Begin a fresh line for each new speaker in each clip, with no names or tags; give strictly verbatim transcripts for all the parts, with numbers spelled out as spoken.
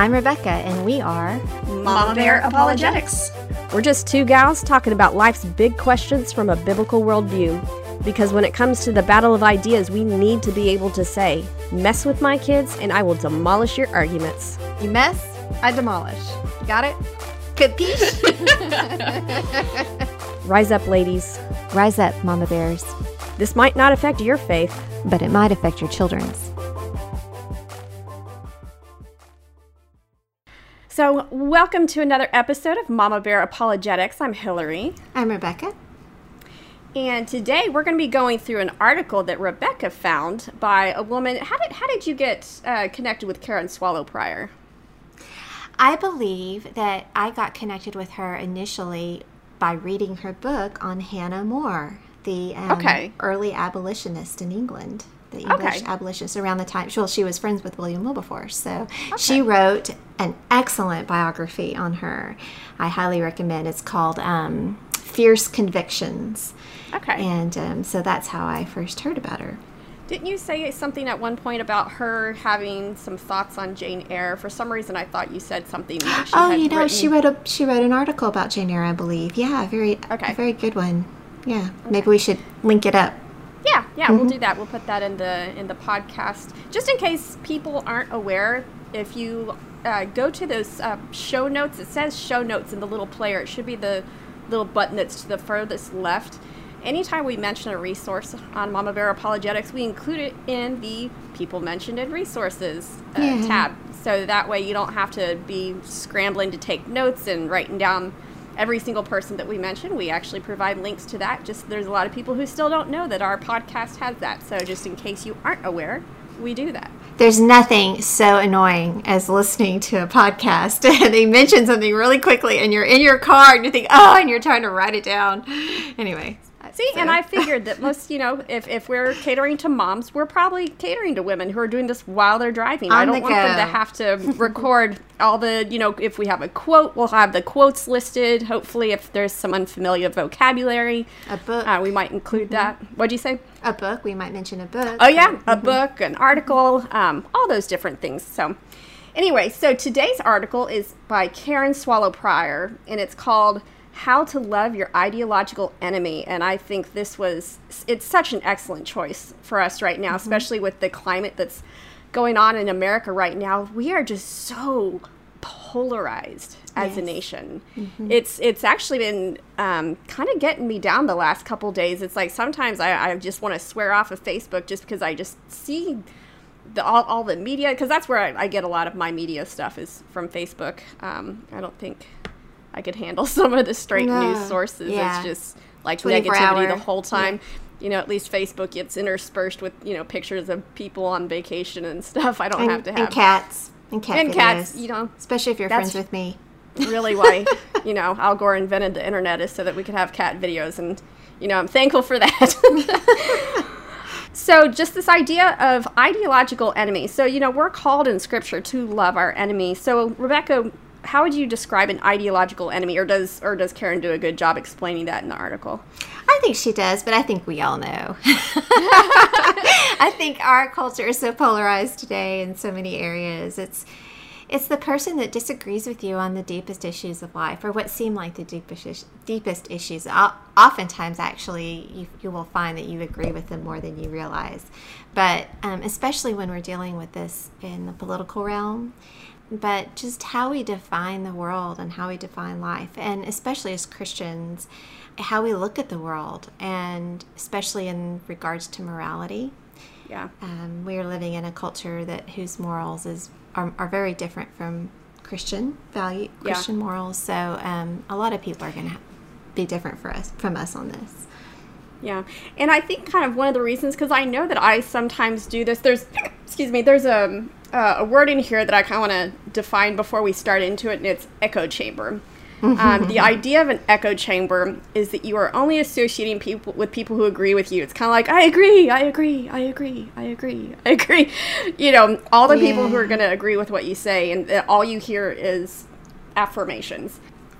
I'm Rebecca, and we are
Mama Bear Apologetics.
We're just two gals talking about life's big questions from a biblical worldview. Because when it comes to the battle of ideas, we need to be able to say, mess with my kids, and I will demolish your arguments.
You mess, I demolish. Got it? Capiche?
Rise up, ladies.
Rise up, Mama Bears.
This might not affect your faith,
but it might affect your children's.
So, welcome to another episode of Mama Bear Apologetics. I'm Hillary.
I'm Rebecca.
And today we're going to be going through an article that Rebecca found by a woman. How did how did you get uh, connected with Karen Swallow Prior?
I believe that I got connected with her initially by reading her book on Hannah More, the um,
okay.
early abolitionist in England. The English
okay.
abolitionist around the time. Well, she was friends with William Wilberforce, so okay. she wrote an excellent biography on her. I highly recommend. It's called um, Fierce Convictions.
Okay.
And um, so that's how I first heard about her.
Didn't you say something at one point about her having some thoughts on Jane Eyre? For some reason, I thought you said something that she
oh,
had
you know,
written.
she wrote a she wrote an article about Jane Eyre, I believe. Yeah, very
okay.
a very good one. Yeah, okay. Maybe we should link it up.
Yeah, yeah,
mm-hmm.
we'll do that. We'll put that in the in the podcast, just in case people aren't aware. If you uh, go to those uh, show notes, it says show notes in the little player. It should be the little button that's to the furthest left. Anytime we mention a resource on Mama Bear Apologetics, we include it in the People Mentioned in Resources uh,
yeah.
tab. So that way you don't have to be scrambling to take notes and writing down every single person that we mention. We actually provide links to that. Just there's a lot of people who still don't know that our podcast has that. So just in case you aren't aware, we do that.
There's nothing so annoying as listening to a podcast and they mention something really quickly and you're in your car and you think, oh, and you're trying to write it down. Anyway.
See, so. And I figured that most, you know, if, if we're catering to moms, we're probably catering to women who are doing this while they're driving.
On
I don't
the
want
go.
them to have to record all the, you know, if we have a quote, we'll have the quotes listed. Hopefully, if there's some unfamiliar vocabulary,
a book,
uh, we might include mm-hmm. that. What'd you say?
A book. We might mention a book.
Oh, yeah.
Mm-hmm.
A book, an article, um, all those different things. So anyway, so today's article is by Karen Swallow Prior, and it's called How to Love Your Ideological Enemy. And I think this was, it's such an excellent choice for us right now, mm-hmm. especially with the climate that's going on in America right now. We are just so polarized as
yes.
a nation.
Mm-hmm.
It's it's actually been um, kind of getting me down the last couple days. It's like sometimes I, I just want to swear off of Facebook just because I just see the, all, all the media, because that's where I, I get a lot of my media stuff is from Facebook. Um, I don't think I could handle some of the straight
no.
news sources.
Yeah.
It's just like
twenty-four
negativity
hour.
the whole time.
Yeah.
You know, at least Facebook gets interspersed with, you know, pictures of people on vacation and stuff. I don't
and,
have to have.
And cats. And cat
And
videos.
cats, you know.
Especially if you're
that's
friends with me.
Really why, you know, Al Gore invented the internet is so that we could have cat videos. And, you know, I'm thankful for that. So just this idea of ideological enemy. So, you know, we're called in Scripture to love our enemy. So, Rebecca, how would you describe an ideological enemy, or does or does Karen do a good job explaining that in the article?
I think she does, but I think we all know. I think our culture is so polarized today in so many areas. It's it's the person that disagrees with you on the deepest issues of life, or what seem like the deepest deepest issues. Oftentimes, actually, you, you will find that you agree with them more than you realize. But um, especially when we're dealing with this in the political realm, but just how we define the world and how we define life, and especially as Christians, how we look at the world, and especially in regards to morality.
Yeah,
um, we are living in a culture that whose morals is are, are very different from Christian value, Christian yeah. morals. So um, a lot of people are going to be different for us from us on this.
Yeah, and I think kind of one of the reasons, because I know that I sometimes do this. There's, excuse me, there's a uh, a word in here that I kind of want to define before we start into it, and it's echo chamber. Um, the idea of an echo chamber is that you are only associating people with people who agree with you. It's kind of like, I agree, I agree, I agree, I agree, I agree. You know, all the
yeah.
people who are going to agree with what you say, and all you hear is affirmations.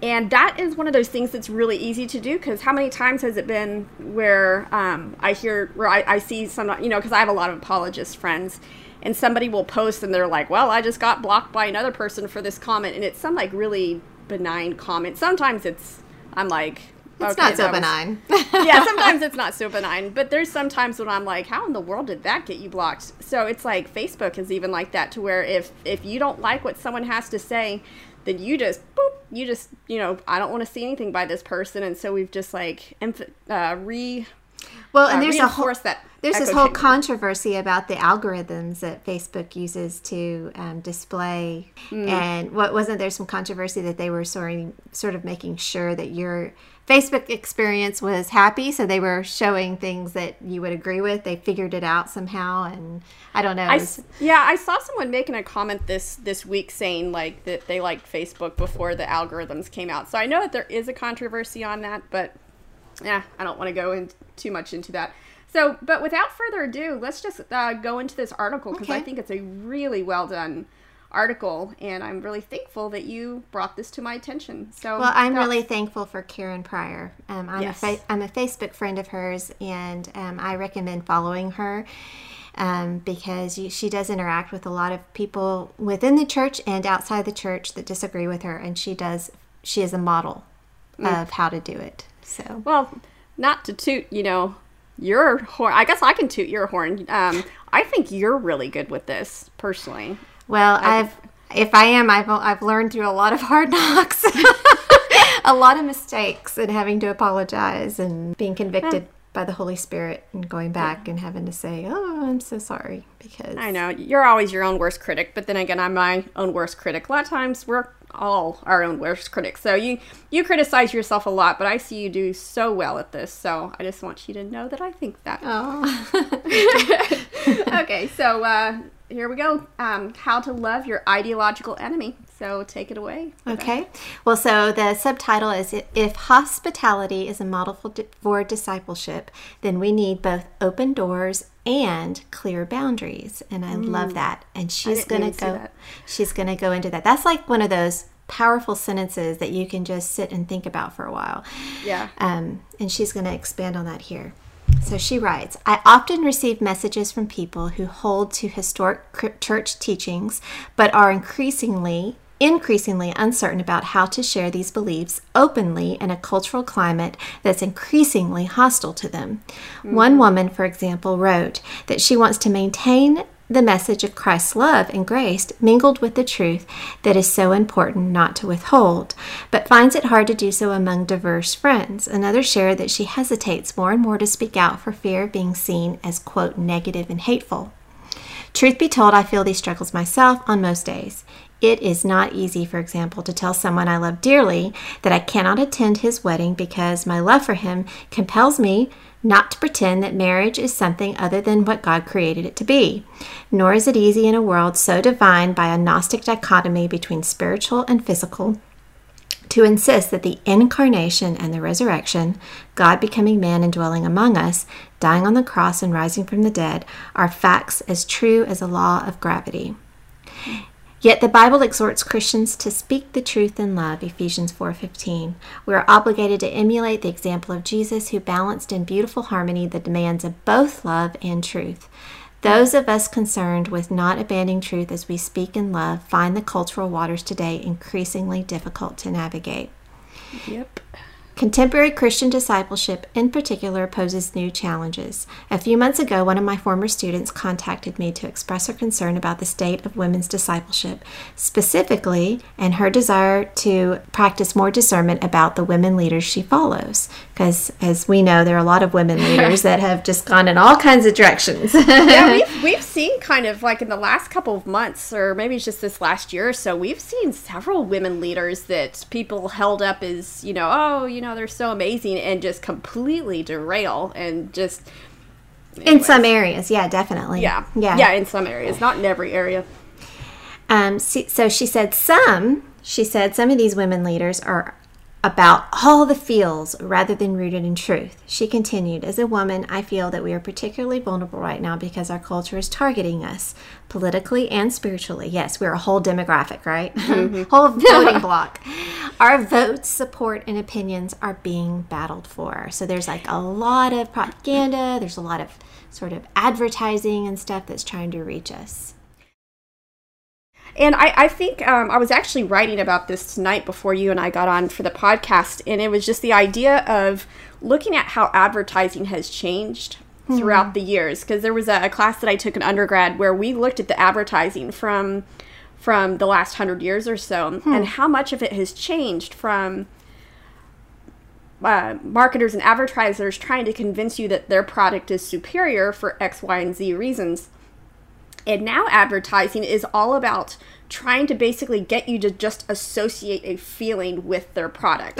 and that is one of those things that's really easy to do, because how many times has it been where um, I hear, where I, I see some, you know, because I have a lot of apologist friends, and somebody will post and they're like, well, I just got blocked by another person for this comment, and it's some like really benign comment. Sometimes it's, I'm like,
it's
okay,
not so
was,
benign.
Yeah, sometimes it's not so benign, but there's sometimes when I'm like, how in the world did that get you blocked? So it's like Facebook is even like that, to where if if you don't like what someone has to say, then you just boop, you just you know I don't want to see anything by this person, and so we've just like emph- uh, re
well, and
uh,
there's a whole
that
there's this
echo
whole
chamber.
controversy about the algorithms that Facebook uses to um, display,
Mm.
and what wasn't there some controversy that they were sort of, sort of making sure that your Facebook experience was happy, so they were showing things that you would agree with. They figured it out somehow, and I don't know.
I,
it was-
yeah, I saw someone making a comment this this week saying like that they liked Facebook before the algorithms came out. So I know that there is a controversy on that, but yeah, I don't want to go in too much into that. So, but without further ado, let's just uh, go into this article, because
Okay.
I think it's a really well done article, and I'm really thankful that you brought this to my attention. So,
Well, I'm
that-
really thankful for Karen Pryor. Um, I'm,
Yes.
a fa- I'm a Facebook friend of hers, and um, I recommend following her um, because you, she does interact with a lot of people within the church and outside the church that disagree with her, and she does. She is a model
Mm.
of how to do it. So,
Well, not to toot, you know, your horn. I guess I can toot your horn. Um, I think you're really good with this, personally.
well, I've if I am, I've I've learned through a lot of hard knocks, a lot of mistakes, and having to apologize and being convicted by the Holy Spirit and going back and having to say, "Oh, I'm so sorry," because
I know you're always your own worst critic, but then again, I'm my own worst critic. A lot of times we're all our own worst critics. So you you criticize yourself a lot, but I see you do so well at this. So I just want you to know that I think that.
Oh.
Okay, so uh, here we go. Um, how to love your ideological enemy. So take it away.
Okay. Well, so the subtitle is If Hospitality is a Model for, for Discipleship, then we need both open doors and clear boundaries. And I love that. And she's
didn't
going
even
to
see
go
that.
she's going to go into that. That's like one of those powerful sentences that you can just sit and think about for a while.
Yeah.
Um, and she's going to expand on that here. So she writes, I often receive messages from people who hold to historic cr- church teachings, but are increasingly, increasingly uncertain about how to share these beliefs openly in a cultural climate that's increasingly hostile to them. Mm-hmm. One woman, for example, wrote that she wants to maintain the message of Christ's love and grace mingled with the truth that is so important not to withhold, but finds it hard to do so among diverse friends. Another shared that she hesitates more and more to speak out for fear of being seen as, quote, negative and hateful. Truth be told, I feel these struggles myself on most days. It is not easy, for example, to tell someone I love dearly that I cannot attend his wedding because my love for him compels me not to pretend that marriage is something other than what God created it to be. Nor is it easy in a world so defined by a Gnostic dichotomy between spiritual and physical to insist that the incarnation and the resurrection, God becoming man and dwelling among us, dying on the cross and rising from the dead, are facts as true as a law of gravity. Yet the Bible exhorts Christians to speak the truth in love, Ephesians four fifteen. We are obligated to emulate the example of Jesus, who balanced in beautiful harmony the demands of both love and truth. Those of us concerned with not abandoning truth as we speak in love find the cultural waters today increasingly difficult to navigate.
Yep.
Contemporary Christian discipleship, in particular, poses new challenges. A few months ago, one of my former students contacted me to express her concern about the state of women's discipleship, specifically, and her desire to practice more discernment about the women leaders she follows. Because, as we know, there are a lot of women leaders that have just gone in all kinds of directions.
Yeah, we've, we've seen kind of like in the last couple of months, or maybe it's just this last year or so, we've seen several women leaders that people held up as, you know, oh, you know, they're so amazing, and just completely derail and just... Anyways.
In some areas, yeah, definitely.
Yeah.
Yeah.
Yeah, in some areas, not in every area.
Um, so she said some, she said some of these women leaders are about all the feels rather than rooted in truth. She continued, as a woman, I feel that we are particularly vulnerable right now because our culture is targeting us politically and spiritually. Yes, we're a whole demographic, right? Mm-hmm. Whole voting block. Our votes, support, and opinions are being battled for. So there's like a lot of propaganda. There's a lot of sort of advertising and stuff that's trying to reach us.
And I, I think um, I was actually writing about this tonight before you and I got on for the podcast, and it was just the idea of looking at how advertising has changed mm-hmm. throughout the years. Because there was a, a class that I took in undergrad where we looked at the advertising from from the last hundred years or so, hmm. and how much of it has changed from uh, marketers and advertisers trying to convince you that their product is superior for X, Y, and Z reasons. And now advertising is all about trying to basically get you to just associate a feeling with their product.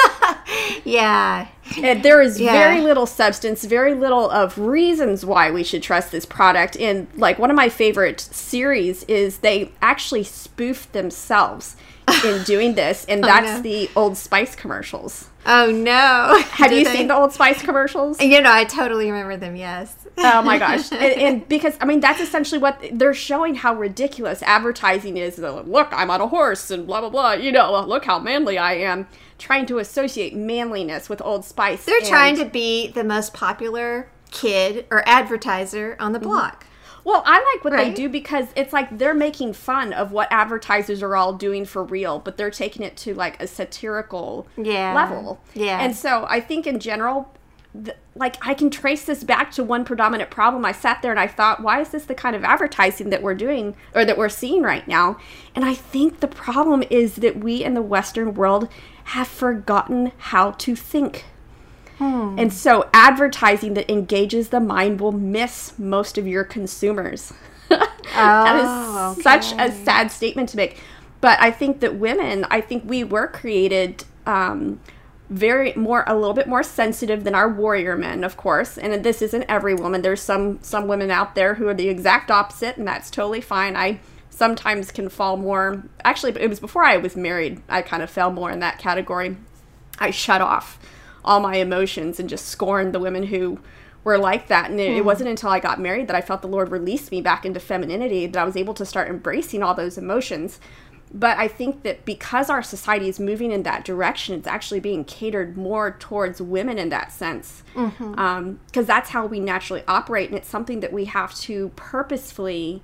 Yeah.
And there is
yeah.
very little substance, very little of reasons why we should trust this product. And like one of my favorite series is they actually spoof themselves in doing this. And that's oh, no. the Old Spice commercials.
Oh, no.
Have Did you they? seen the Old Spice commercials?
You know, I totally remember them, yes.
Oh, my gosh. And, and because, I mean, that's essentially what they're showing how ridiculous advertising is. Look, I'm on a horse and blah, blah, blah. You know, look how manly I am. Trying to associate manliness with Old Spice.
They're
and,
trying to be the most popular kid or advertiser on the block.
Mm-hmm. Well, I like what
right?
they do because it's like they're making fun of what advertisers are all doing for real, but they're taking it to like a satirical
yeah.
level.
Yeah.
And so I think in general, th- like I can trace this back to one predominant problem. I sat there and I thought, why is this the kind of advertising that we're doing or that we're seeing right now? And I think the problem is that we in the Western world have forgotten how to think. Hmm. And so advertising that engages the mind will miss most of your consumers. That is
oh, okay.
such a sad statement to make. But I think that women, I think we were created um, very more, a little bit more sensitive than our warrior men, of course. And this isn't every woman. There's some, some women out there who are the exact opposite, and that's totally fine. I sometimes can fall more, actually, it was before I was married, I kind of fell more in that category. I shut off all my emotions and just scorned the women who were like that. And it, mm. it wasn't until I got married that I felt the Lord released me back into femininity that I was able to start embracing all those emotions. But I think that because our society is moving in that direction, it's actually being catered more towards women in that sense. Mm-hmm. Um, 'cause that's how we naturally operate. And it's something that we have to purposefully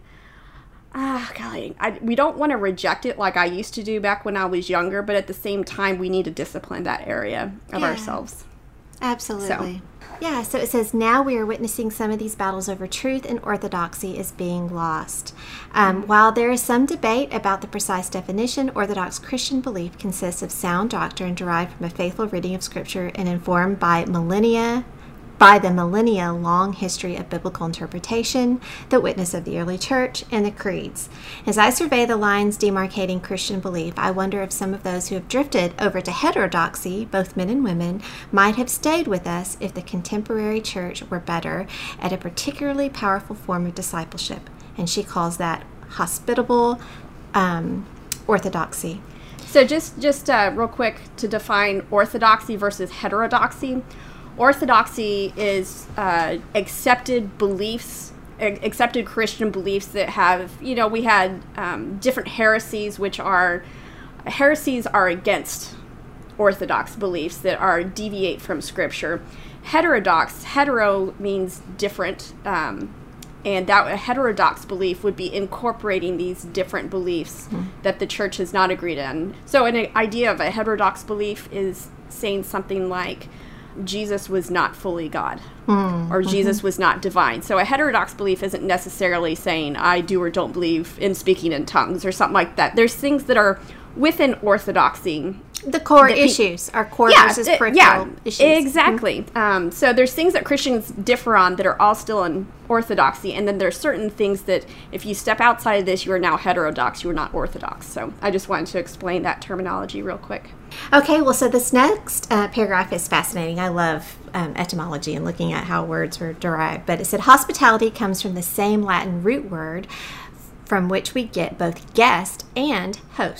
Ah, golly, I, we don't want to reject it like I used to do back when I was younger, but at the same time, we need to discipline that area of
yeah,
ourselves.
Absolutely. So. Yeah, so it says, now we are witnessing some of these battles over truth and orthodoxy is being lost. Um, while there is some debate about the precise definition, Orthodox Christian belief consists of sound doctrine derived from a faithful reading of Scripture and informed by millennia by the millennia-long history of biblical interpretation, the witness of the early church, and the creeds. As I survey the lines demarcating Christian belief, I wonder if some of those who have drifted over to heterodoxy, both men and women, might have stayed with us if the contemporary church were better at a particularly powerful form of discipleship. And she calls that hospitable um, orthodoxy.
So just, just uh, real quick to define orthodoxy versus heterodoxy. Orthodoxy is uh, accepted beliefs, accepted Christian beliefs that have, you know, we had um, different heresies, which are, heresies are against Orthodox beliefs that are deviate from Scripture. Heterodox, hetero means different, um, and that a heterodox belief would be incorporating these different beliefs mm-hmm. that the church has not agreed on. So an idea of a heterodox belief is saying something like, Jesus was not fully God, mm, or Jesus mm-hmm. was not divine. So a heterodox belief isn't necessarily saying I do or don't believe in speaking in tongues or something like that. There's things that are within orthodoxy.
The core issues, pe- our core
yeah,
versus
it,
peripheral
yeah,
issues.
Exactly. Mm-hmm. Um, so there's things that Christians differ on that are all still in orthodoxy, and then there's certain things that if you step outside of this, you are now heterodox, you are not orthodox. So I just wanted to explain that terminology real quick.
Okay, well, so this next uh, paragraph is fascinating. I love um, etymology and looking at how words were derived. But it said, hospitality comes from the same Latin root word from which we get both guest and host.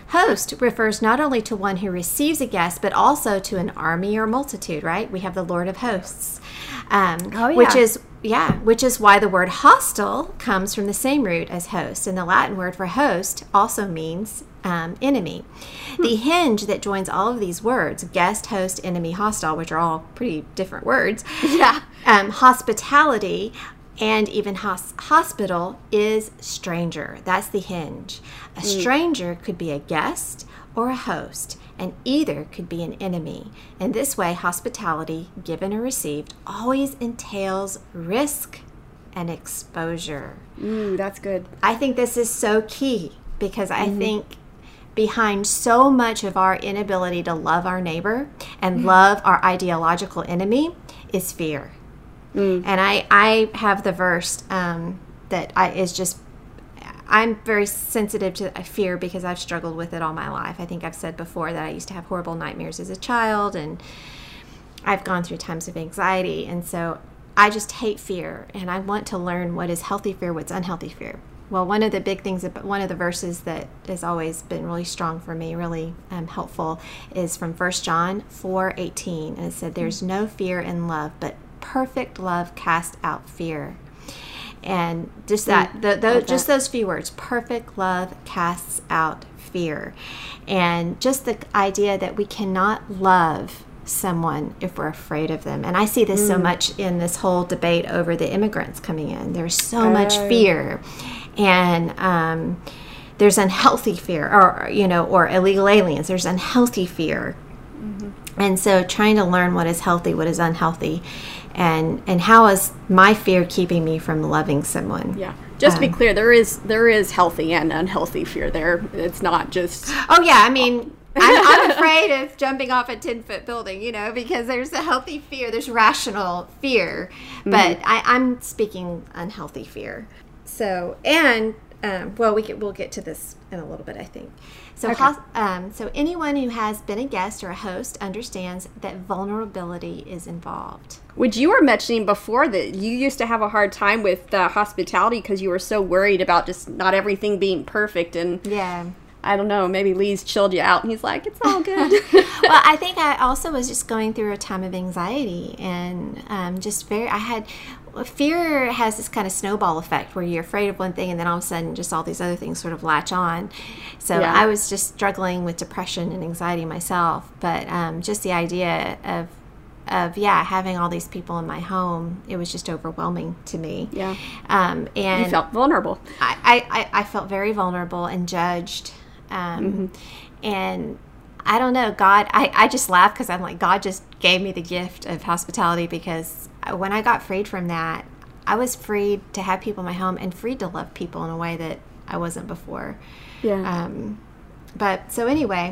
Host refers not only to one who receives a guest, but also to an army or multitude, right? We have the Lord of hosts, um,
Oh, yeah.
which is, yeah, which is why the word hostile comes from the same root as host. And the Latin word for host also means um, enemy. The hinge that joins all of these words, guest, host, enemy, hostile, which are all pretty different words,
Yeah.
um, hospitality, and even hos- hospital is stranger. That's the hinge. A stranger could be a guest or a host, and either could be an enemy. In this way, hospitality, given or received, always entails risk and exposure.
Ooh, that's good.
I think this is so key because I think behind so much of our inability to love our neighbor and love our ideological enemy is fear. And I, I have the verse um, that I, is just, I'm very sensitive to fear because I've struggled with it all my life. I think I've said before that I used to have horrible nightmares as a child, and I've gone through times of anxiety. And so I just hate fear, and I want to learn what is healthy fear, what's unhealthy fear. Well, one of the big things, about, one of the verses that has always been really strong for me, really um, helpful, is from First John four eighteen. And it said, there's no fear in love, but perfect love casts out fear. And just that, the, the,
love
just
that.
those few words, perfect love casts out fear. And just the idea that we cannot love someone if we're afraid of them. And I see this so much in this whole debate over the immigrants coming in. There's so much
Oh.
fear, and um, there's unhealthy fear, or you know, or illegal aliens. There's unhealthy fear, and so trying to learn what is healthy, what is unhealthy, and and how is my fear keeping me from loving someone?
Yeah. Just to be
Um,
clear, there is there is healthy and unhealthy fear there. It's not just
Oh yeah, I mean, I'm, I'm afraid of jumping off a ten foot building, you know, because there's a healthy fear, there's rational fear, but I, I'm speaking unhealthy fear. So, and um, well, we get, we'll get to this in a little bit, I think. So,
Okay.
hos- um, so anyone who has been a guest or a host understands that vulnerability is involved.
Which you were mentioning before that you used to have a hard time with uh, hospitality because you were so worried about just not everything being perfect. And
Yeah.
I don't know, maybe Lee's chilled you out and he's like, it's all good.
Well, I think I also was just going through a time of anxiety and um, just very, I had, fear has this kind of snowball effect where you're afraid of one thing and then all of a sudden just all these other things sort of latch on. So
Yeah.
I was just struggling with depression and anxiety myself, but um, just the idea of, of, yeah, having all these people in my home, it was just overwhelming to me.
Yeah.
Um, and
You felt vulnerable.
I, I, I felt very vulnerable and judged. Um, And I don't know, God, I, I just laugh because I'm like, God just gave me the gift of hospitality because when I got freed from that, I was freed to have people in my home and freed to love people in a way that I wasn't before.
Yeah.
Um, but so anyway,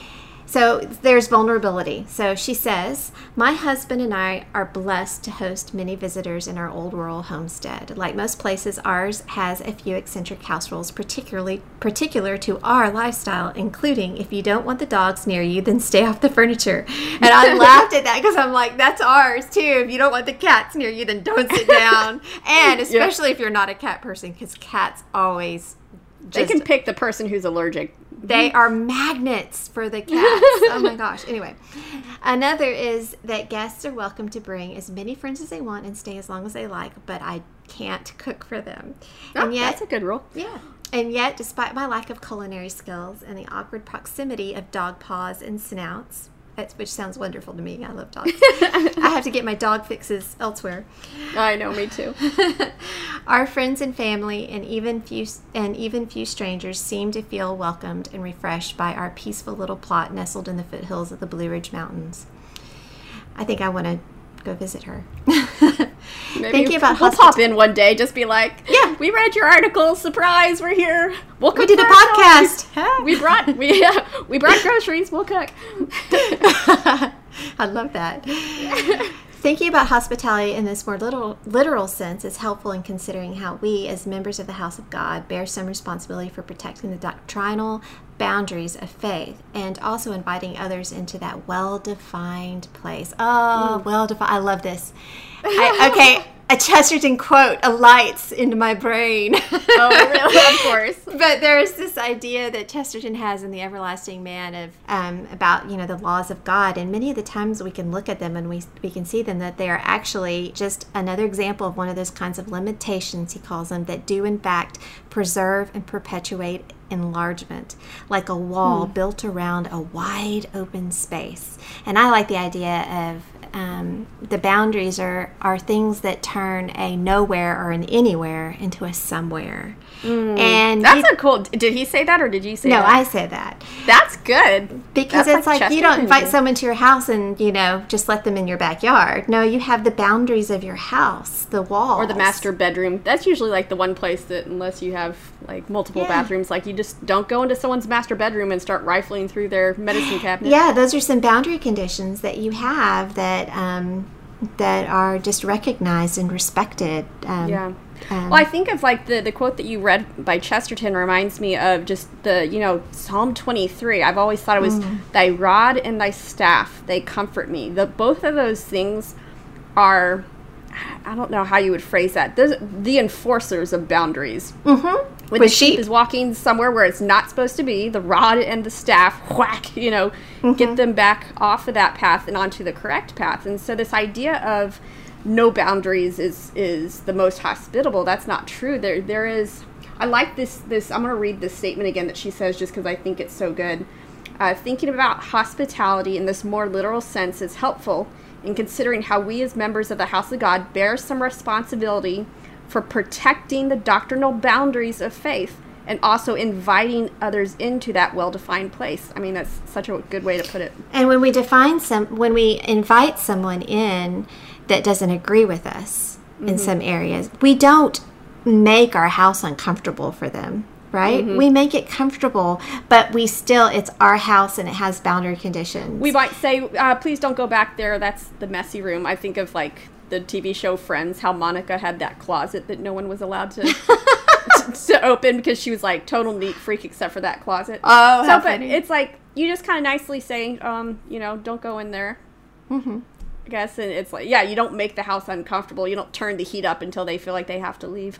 so there's vulnerability. So she says, my husband and I are blessed to host many visitors in our old rural homestead. Like most places, ours has a few eccentric house rules, particularly particular to our lifestyle, including if you don't want the dogs near you, then stay off the furniture. And I laughed at that because I'm like, that's ours too. If you don't want the cats near you, then don't sit down. And especially if you're not a cat person, because cats always
they
just
can pick the person who's allergic.
they are magnets for the cats. Oh my gosh. Anyway, another is that guests are welcome to bring as many friends as they want and stay as long as they like, but I can't cook for them.
Oh,
and yet,
that's a good rule.
yeah. And yet, despite my lack of culinary skills and the awkward proximity of dog paws and snouts, that's, which sounds wonderful to me. I love dogs. I have to get my dog fixes elsewhere.
I know, me too.
Our friends and family, and even few and even few strangers, seem to feel welcomed and refreshed by our peaceful little plot nestled in the foothills of the Blue Ridge Mountains. I think I want to go visit her.
Maybe
Thinking about
we'll
hospita-
pop in one day, just be like,
Yeah.
we read your article, surprise, we're here. We'll cook
We did a
for ourselves.
podcast.
We brought we yeah, we brought groceries. We'll cook.
I love that. Thinking about hospitality in this more little, literal sense is helpful in considering how we, as members of the house of God, bear some responsibility for protecting the doctrinal boundaries of faith and also inviting others into that well-defined place. Oh, well-defined. I love this. I, okay, a Chesterton quote alights into my brain.
Oh, really? Of course.
But there's this idea that Chesterton has in The Everlasting Man of um, about, you know, the laws of God. And many of the times we can look at them and we, we can see them that they are actually just another example of one of those kinds of limitations, he calls them, that do in fact preserve and perpetuate enlargement, like a wall hmm. built around a wide open space. And I like the idea of Um, the boundaries are, are things that turn a nowhere or an anywhere into a somewhere.
Mm,
and
that's
you,
a cool. Did he say that or did you say
no,
that?
No, I said that.
That's good.
Because
that's
it's like, like you don't invite someone to your house and, you know, just let them in your backyard. No, you have the boundaries of your house, the walls.
Or the master bedroom. That's usually like the one place that unless you have like multiple yeah. bathrooms, like you just don't go into someone's master bedroom and start rifling through their medicine cabinet.
Yeah, those are some boundary conditions that you have that um, that are just recognized and respected. Um,
yeah.
Um,
well, I think of like the, the quote that you read by Chesterton reminds me of just the, you know, Psalm twenty-three. I've always thought it was mm. thy rod and thy staff, they comfort me. The, both of those things are, I don't know how you would phrase that. Those, the enforcers of boundaries.
Mm-hmm.
When the sheep is walking somewhere where it's not supposed to be, the rod and the staff, whack, you know, mm-hmm. get them back off of that path and onto the correct path. And so this idea of no boundaries is is the most hospitable. That's not true. There there is. I like this this. I'm going to read this statement again that she says just because I think it's so good. Uh, thinking about hospitality in this more literal sense is helpful in considering how we as members of the house of God bear some responsibility for protecting the doctrinal boundaries of faith and also inviting others into that well-defined place. I mean, that's such a good way to put it.
And when we define some, when we invite someone in that doesn't agree with us mm-hmm. in some areas, we don't make our house uncomfortable for them, right? Mm-hmm. We make it comfortable, but we still, it's our house and it has boundary conditions.
We might say, uh, please don't go back there. That's the messy room. I think of like the T V show Friends, how Monica had that closet that no one was allowed to to, to open because she was like total neat freak except for that closet.
Oh,
so
how
but
funny.
It's like you just kind of nicely say, um, you know, don't go in there.
Mm-hmm.
I guess, and it's like, yeah, you don't make the house uncomfortable. You don't turn the heat up until they feel like they have to leave.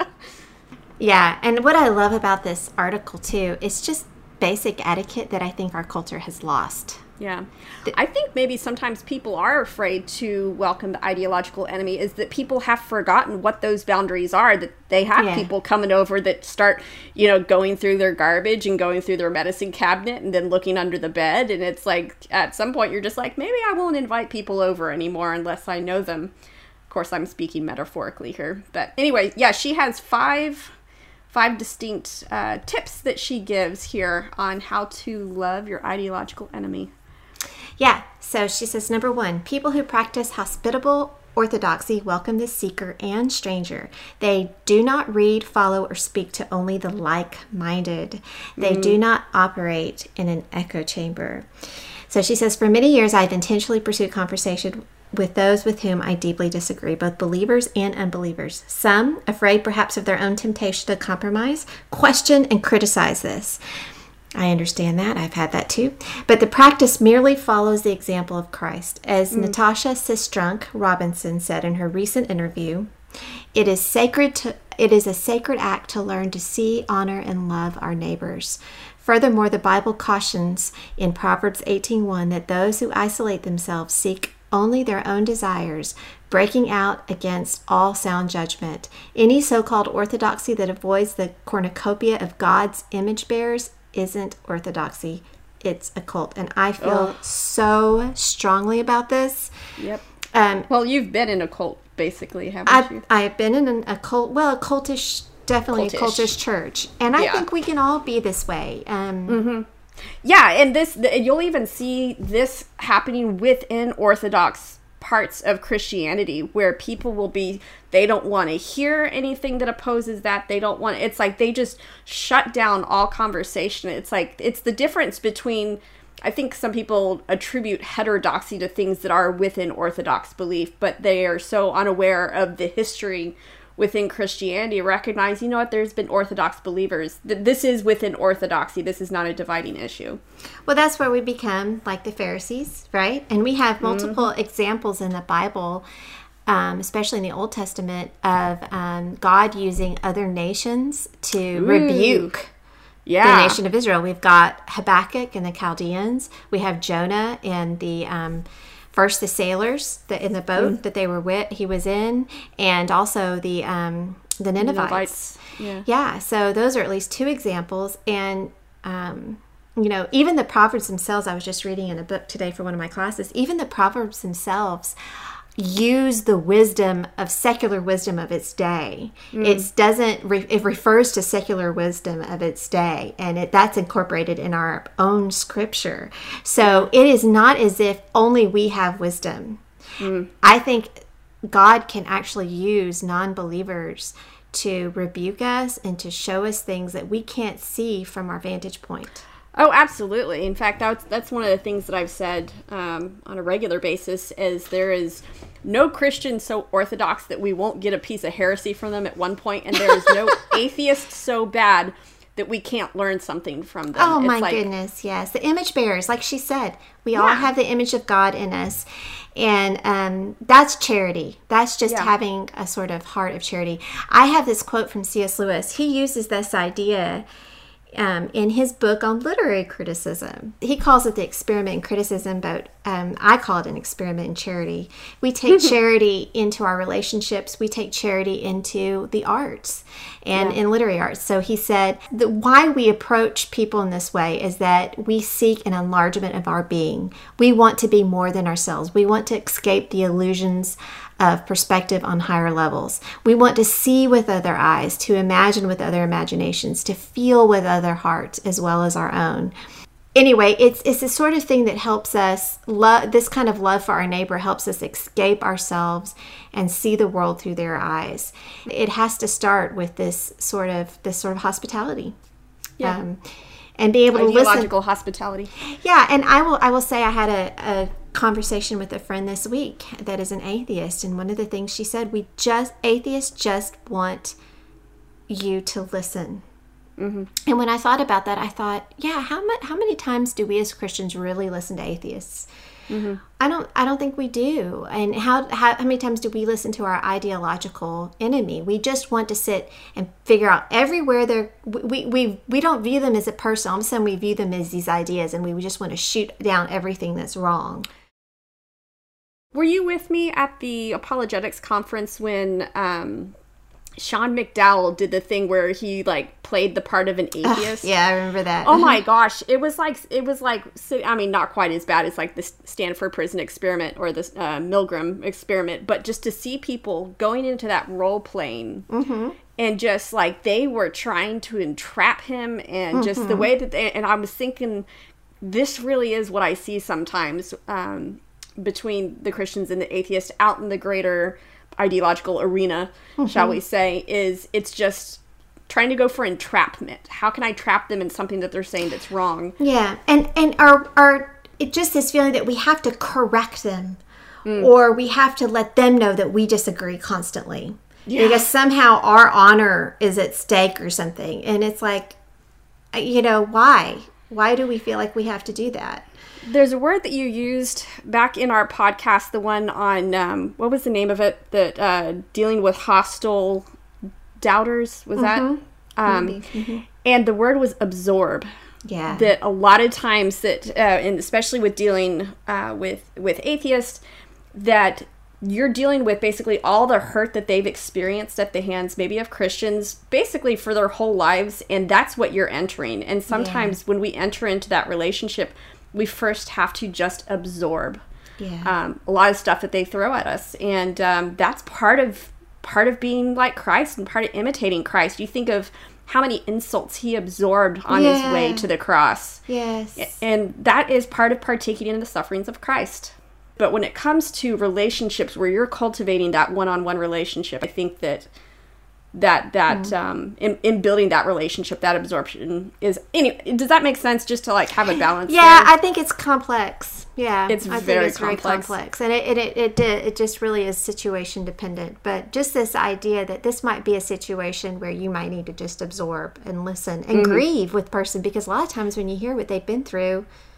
Yeah, and what I love about this article too, it's just basic etiquette that I think our culture has lost.
Yeah. I think maybe sometimes people are afraid to welcome the ideological enemy is that people have forgotten what those boundaries are, that they have yeah. people coming over that start, you know, going through their garbage and going through their medicine cabinet and then looking under the bed. And it's like, at some point you're just like, maybe I won't invite people over anymore unless I know them. Of course, I'm speaking metaphorically here. But anyway, yeah, she has five... five distinct uh, tips that she gives here on how to love your ideological enemy.
Yeah, so she says, number one, people who practice hospitable orthodoxy welcome the seeker and stranger. They do not read, follow, or speak to only the like-minded. They mm. do not operate in an echo chamber. So she says, for many years, I've intentionally pursued conversation with those with whom I deeply disagree, both believers and unbelievers. Some, afraid perhaps of their own temptation to compromise, question and criticize this. I understand that. I've had that too. But the practice merely follows the example of Christ. As mm. Natasha Sistrunk Robinson said in her recent interview, it is sacred to, it is a sacred act to learn to see, honor, and love our neighbors. Furthermore, the Bible cautions in Proverbs eighteen one that those who isolate themselves seek only their own desires, breaking out against all sound judgment. Any so-called orthodoxy that avoids the cornucopia of God's image bearers isn't orthodoxy. It's a cult. And I feel oh. so strongly about this.
Yep.
Um,
well, you've been in a cult, basically, haven't
I've,
you?
I've been in an, a cult, well, a cultish, definitely cultish. a cultish church. And I yeah. think we can all be this way. Um,
mm-hmm. Yeah, and this you'll even see this happening within Orthodox parts of Christianity where people will be, they don't want to hear anything that opposes that. They don't want, it's like they just shut down all conversation. It's like, it's the difference between, I think some people attribute heterodoxy to things that are within Orthodox belief, but they are so unaware of the history within Christianity, recognize, you know what, there's been Orthodox believers. This is within Orthodoxy. This is not a dividing issue.
Well, that's where we become like the Pharisees, right? And we have multiple mm-hmm. examples in the Bible um, especially in the Old Testament, of um, God using other nations to
Ooh.
rebuke
Yeah.
the nation of Israel. We've got Habakkuk and the Chaldeans. We have Jonah and the um, first the sailors that in the boat mm. that they were with, he was in, and also the um, the Ninevites.
Ninevites. Yeah.
Yeah. So those are at least two examples, and um, you know, even the Proverbs themselves. I was just reading in a book today for one of my classes. Even the Proverbs themselves use the wisdom of secular wisdom of its day. Mm. It doesn't re- it refers to secular wisdom of its day, and it that's incorporated in our own scripture. So it is not as if only we have wisdom. Mm. I think God can actually use non-believers to rebuke us and to show us things that we can't see from our vantage point.
Oh, absolutely. In fact, that's, that's one of the things that I've said um, on a regular basis is there is no Christian so orthodox that we won't get a piece of heresy from them at one point, and there is no atheist so bad that we can't learn something from them.
Oh,
it's
my
like,
goodness, yes. The image bearers, like she said, we
yeah.
all have the image of God in us, and um, that's charity. That's just
yeah.
having a sort of heart of charity. I have this quote from C S Lewis. He uses this idea Um, in his book on literary criticism. He calls it the experiment in criticism, but um, I call it an experiment in charity. We take charity into our relationships. We take charity into the arts and
yeah.
in literary arts. So he said that why we approach people in this way is that we seek an enlargement of our being. We want to be more than ourselves. We want to escape the illusions of perspective on higher levels. We want to see with other eyes, to imagine with other imaginations, to feel with other hearts as well as our own. Anyway, it's it's the sort of thing that helps us love. This kind of love for our neighbor helps us escape ourselves and see the world through their eyes. It has to start with this sort of this sort of hospitality.
Yeah.
Um, and be able to listen.
Ideological hospitality.
Yeah, and I will I will say I had a, a conversation with a friend this week that is an atheist, and one of the things she said, we just atheists just want you to listen. Mm-hmm. And when I thought about that, I thought, yeah, how much how many times do we as Christians really listen to atheists? Mm-hmm. I don't I don't think we do. And how, how how many times do we listen to our ideological enemy? We just want to sit and figure out everywhere they're we we we don't view them as a person. All of a sudden we view them as these ideas, and we just want to shoot down everything that's wrong.
Were you with me at the apologetics conference when um, Sean McDowell did the thing where he like played the part of an atheist?
Uh, yeah, I remember that.
Oh my gosh, it was like it was like I mean, not quite as bad as like the Stanford Prison Experiment or the uh, Milgram Experiment, but just to see people going into that role playing mm-hmm. and just like they were trying to entrap him, and mm-hmm. just the way that they and I was thinking, this really is what I see sometimes. Um, between the Christians and the atheists out in the greater ideological arena, mm-hmm. shall we say, is it's just trying to go for entrapment. How can I trap them in something that they're saying that's wrong?
Yeah, and and our our it just this feeling that we have to correct them, mm. or we have to let them know that we disagree constantly, yeah. because somehow our honor is at stake or something. And it's like, you know, why? Why do we feel like we have to do that?
There's a word that you used back in our podcast, the one on, um, what was the name of it? That uh, dealing with hostile doubters, was mm-hmm. that? Um, mm-hmm. And the word was absorb.
Yeah.
That a lot of times that, uh, and especially with dealing uh, with, with atheists, that you're dealing with basically all the hurt that they've experienced at the hands maybe of Christians basically for their whole lives, and that's what you're entering. And sometimes yeah. when we enter into that relationship, we first have to just absorb yeah. um, a lot of stuff that they throw at us. And um, that's part of part of being like Christ and part of imitating Christ. You think of how many insults he absorbed on yeah. his way to the cross.
Yes.
And that is part of partaking in the sufferings of Christ. But when it comes to relationships where you're cultivating that one-on-one relationship, I think that that that mm. um in, in building that relationship, that absorption is anyway, does that make sense, just to like have a balance?
Yeah,
there?
I think it's complex. Yeah,
it's
I
very
think it's
complex.
very complex, and it it it it, it just really is situation dependent. But just this idea that this might be a situation where you might need to just absorb and listen and mm-hmm. grieve with person, because a lot of times when you hear what they've been through,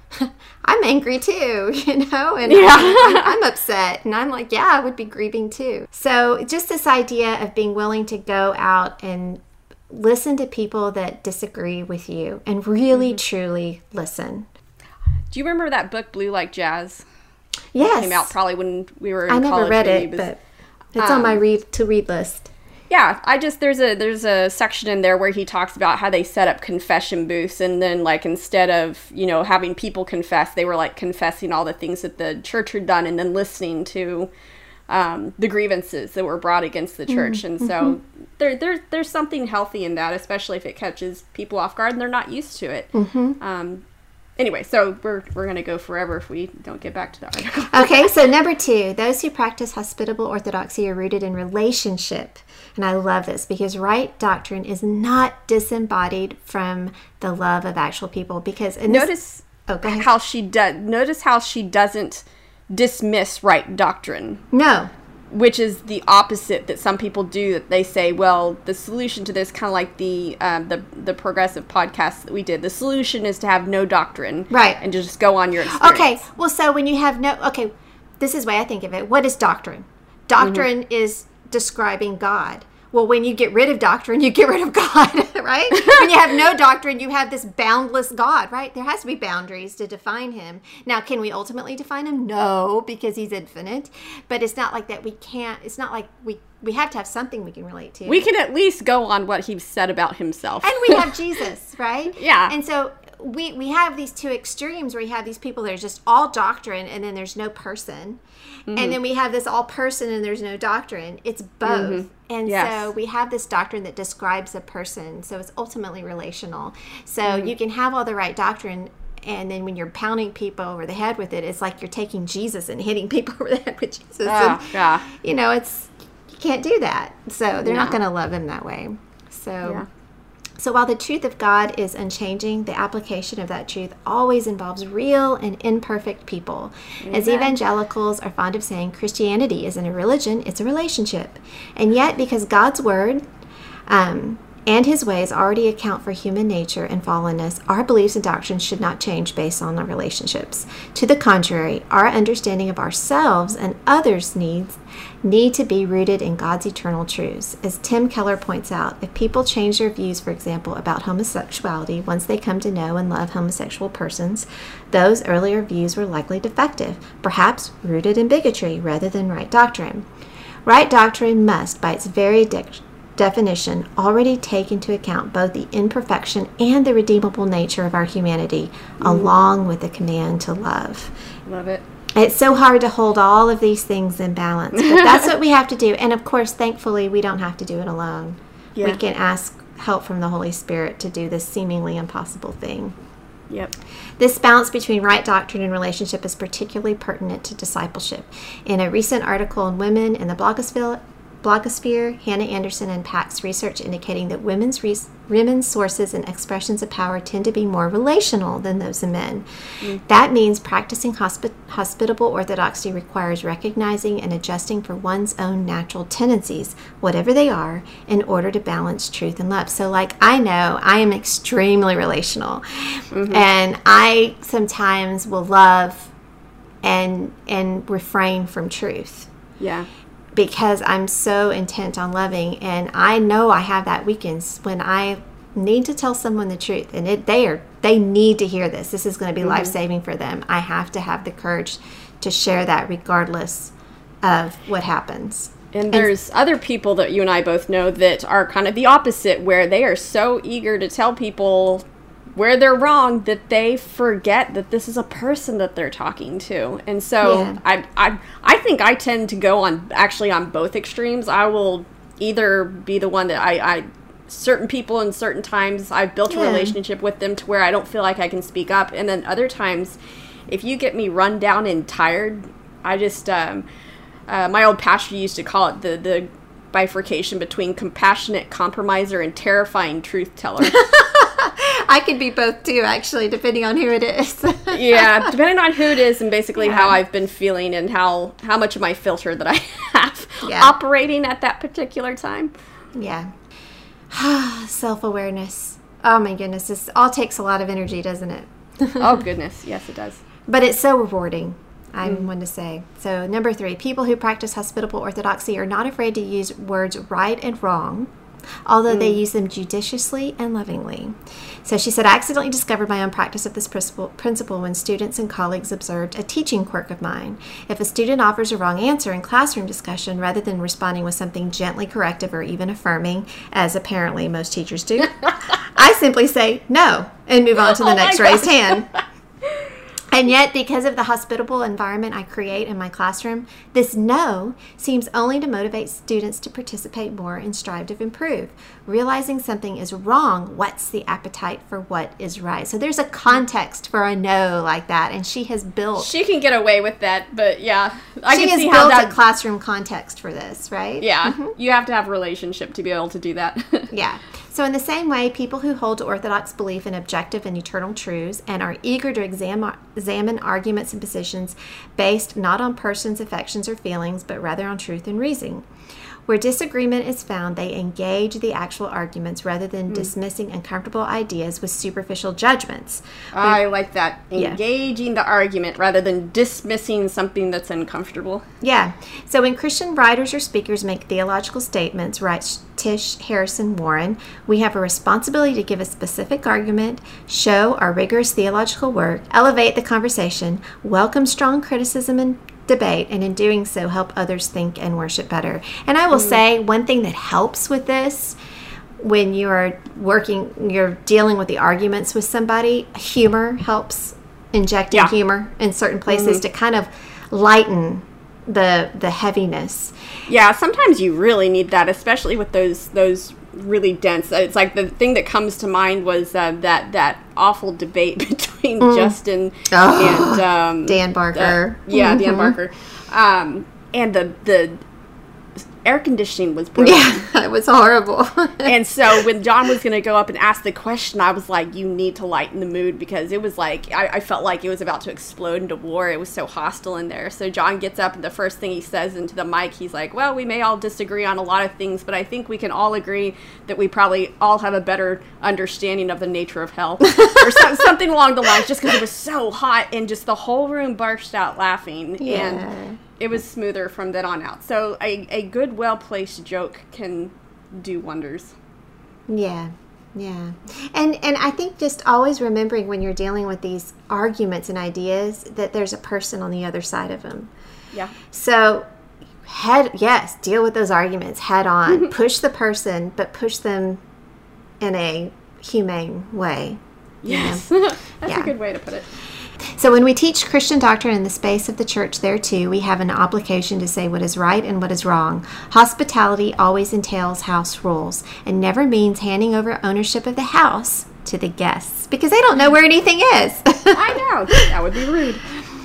I'm angry too, you know, and
Yeah.
I'm, I'm upset. And I'm like, yeah, I would be grieving too. So just this idea of being willing to go out and listen to people that disagree with you and really, mm-hmm. truly listen.
Do you remember that book, Blue Like Jazz?
Yes.
It came out probably when we were in
I
college.
never read it,
was,
but it's
um,
on my read to read list.
Yeah, I just, there's a there's a section in there where he talks about how they set up confession booths, and then, like, instead of, you know, having people confess, they were, like, confessing all the things that the church had done and then listening to um, the grievances that were brought against the church. Mm-hmm. And so mm-hmm. there, there, there's something healthy in that, especially if it catches people off guard and they're not used to it. Mm-hmm. Um, anyway, so we're, we're going to go forever if we don't get back to the article.
Okay, so number two, those who practice hospitable orthodoxy are rooted in relationship. And I love this because right doctrine is not disembodied from the love of actual people. Because in
notice
this, oh, go ahead.
how she does. Notice how she doesn't dismiss right doctrine.
No,
which is the opposite that some people do. That they say, well, the solution to this, kind of like the um, the the progressive podcast that we did. The solution is to have no doctrine,
right,
and to just go on your experience.
Okay, well, so when you have no, okay, this is the way I think of it. What is doctrine? Doctrine mm-hmm. is describing God. Well, when you get rid of doctrine, you get rid of God, right? When you have no doctrine, you have this boundless God, right? There has to be boundaries to define him. Now, can we ultimately define him? No, because he's infinite. But it's not like that. We can't, it's not like we, we have to have something we can relate to.
We can at least go on what he said about himself.
And we have Jesus, right?
Yeah.
And so we, we have these two extremes where you have these people that are just all doctrine and then there's no person. Mm-hmm. And then we have this all person and there's no doctrine. It's both. Mm-hmm. And yes. so we have this doctrine that describes a person. So it's ultimately relational. So mm-hmm. you can have all the right doctrine, and then when you're pounding people over the head with it, it's like you're taking Jesus and hitting people over the head with Jesus.
Uh,
and,
yeah.
You know, it's you can't do that. So they're
no.
not going to love him that way. So...
Yeah.
So while the truth of God is unchanging, the application of that truth always involves real and imperfect people. Amen. As evangelicals are fond of saying, Christianity isn't a religion, it's a relationship. And yet, because God's word um, and his ways already account for human nature and fallenness, our beliefs and doctrines should not change based on our relationships. To the contrary, our understanding of ourselves and others' needs need to be rooted in God's eternal truths. As Tim Keller points out, if people change their views, for example, about homosexuality once they come to know and love homosexual persons, those earlier views were likely defective, perhaps rooted in bigotry rather than right doctrine. Right doctrine must, by its very de- definition, already take into account both the imperfection and the redeemable nature of our humanity, mm. along with the command to love.
Love it.
It's so hard to hold all of these things in balance, but that's what we have to do. And of course, thankfully, we don't have to do it alone. Yeah. We can ask help from the Holy Spirit to do this seemingly impossible thing.
Yep.
This balance between right doctrine and relationship is particularly pertinent to discipleship. In a recent article in Women in the Blogosphere, blogosphere Hannah Anderson unpacks research indicating that women's re- women's sources and expressions of power tend to be more relational than those of men. Mm. That means practicing hospi- hospitable orthodoxy requires recognizing and adjusting for one's own natural tendencies, whatever they are, in order to balance truth and love. So, like, I know I am extremely relational, mm-hmm. and I sometimes will love and and refrain from truth.
Yeah.
Because I'm so intent on loving, and I know I have that weekends when I need to tell someone the truth, and it, they are they need to hear this. This is going to be mm-hmm. life-saving for them. I have to have the courage to share that regardless of what happens.
And there's and, other people that you and I both know that are kind of the opposite, where they are so eager to tell people where they're wrong that they forget that this is a person that they're talking to. And so yeah. I, I I think I tend to go on actually on both extremes. I will either be the one that I, I certain people in certain times I've built yeah. a relationship with them to where I don't feel like I can speak up. And then other times, if you get me run down and tired, I just, um, uh, my old pastor used to call it the, the bifurcation between compassionate compromiser and terrifying truth teller.
I could be both too, actually, depending on who it is.
Yeah, depending on who it is and basically yeah. how I've been feeling and how, how much of my filter that I have yeah. operating at that particular time.
Yeah. Self-awareness. Oh my goodness, this all takes a lot of energy, doesn't it?
Oh, goodness. Yes, it does.
But it's so rewarding, I'm mm. one to say. So number three, people who practice hospitable orthodoxy are not afraid to use words right and wrong, although mm. they use them judiciously and lovingly. So she said, I accidentally discovered my own practice of this principle, principle when students and colleagues observed a teaching quirk of mine. If a student offers a wrong answer in classroom discussion, rather than responding with something gently corrective or even affirming, as apparently most teachers do, I simply say no and move on to the oh next raised hand. And yet, because of the hospitable environment I create in my classroom, this no seems only to motivate students to participate more and strive to improve. Realizing something is wrong whets the appetite for what is right. So there's a context for a no like that, and she has built...
She can get away with that, but yeah. I
she
can
has
see
built
how that,
a classroom context for this, right?
Yeah. Mm-hmm. You have to have a relationship to be able to do that.
Yeah. So in the same way, people who hold to orthodox belief in objective and eternal truths and are eager to examine, examine arguments and positions based not on persons' affections or feelings, but rather on truth and reasoning. Where disagreement is found, they engage the actual arguments rather than mm. dismissing uncomfortable ideas with superficial judgments.
I like that. Engaging yeah. the argument rather than dismissing something that's uncomfortable.
Yeah. So when Christian writers or speakers make theological statements, writes Tish Harrison Warren, we have a responsibility to give a specific argument, show our rigorous theological work, elevate the conversation, welcome strong criticism and debate, and in doing so help others think and worship better. And I will mm. say one thing that helps with this when you're working, you're dealing with the arguments with somebody, humor helps. Injecting yeah. humor in certain places mm-hmm. to kind of lighten the the heaviness.
Yeah, sometimes you really need that, especially with those those really dense. It's like the thing that comes to mind was uh, that that awful debate between mm. Justin oh, and um,
Dan Barker.
The, yeah, mm-hmm. Dan Barker, um, and the the air conditioning was broken.
Yeah, it was horrible.
And so when John was going to go up and ask the question, I was like, you need to lighten the mood, because it was like, I, I felt like it was about to explode into war. It was so hostile in there. So John gets up, and the first thing he says into the mic, he's like, well, we may all disagree on a lot of things, but I think we can all agree that we probably all have a better understanding of the nature of hell. Or so, something along the lines, just because it was so hot, and just the whole room burst out laughing.
Yeah.
And it was smoother from then on out. So a, a good, well-placed joke can do wonders.
Yeah, yeah. And and I think just always remembering when you're dealing with these arguments and ideas that there's a person on the other side of them.
Yeah.
So head, yes, deal with those arguments head on. Push the person, but push them in a humane way.
Yes. You know? That's
yeah.
a good way to put it.
So when we teach Christian doctrine in the space of the church there too, we have an obligation to say what is right and what is wrong. Hospitality always entails house rules and never means handing over ownership of the house to the guests, because they don't know where anything is.
I know. That would be rude.